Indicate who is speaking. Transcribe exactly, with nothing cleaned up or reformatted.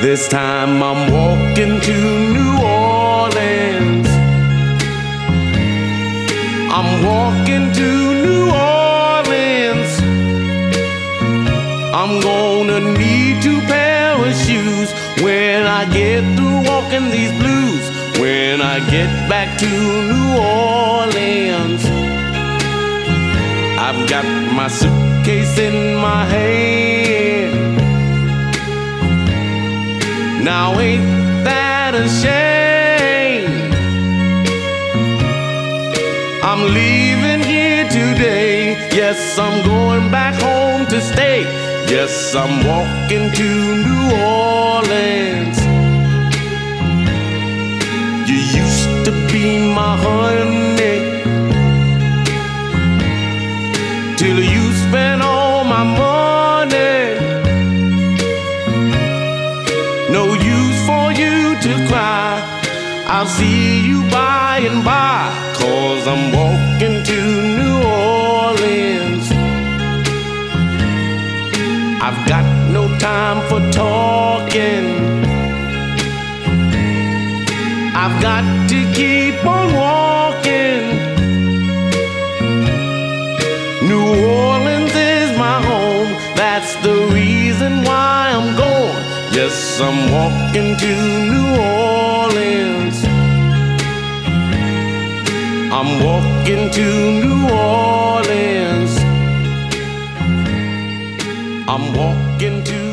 Speaker 1: This time I'm walking to New Orleans. I'm walking to New Orleans. I'm gonna need two pair of shoes when I get through walking these blues. When I get back to New Orleans, I've got my suitcase in my hand. Now ain't that a shame? I'm leaving here today. Yes, I'm going back home to stay. Yes, I'm walking to New Orleans. You used to be my honey, till you spent all my money. No use for you to cry, I'll see you by and by, 'cause I'm walking to New Orleans. I've got no time for talking, I've got to keep on walking. New Orleans is my home, that's the reason why I'm going. Yes, I'm walking to New Orleans. I'm walking to New Orleans. I'm walking to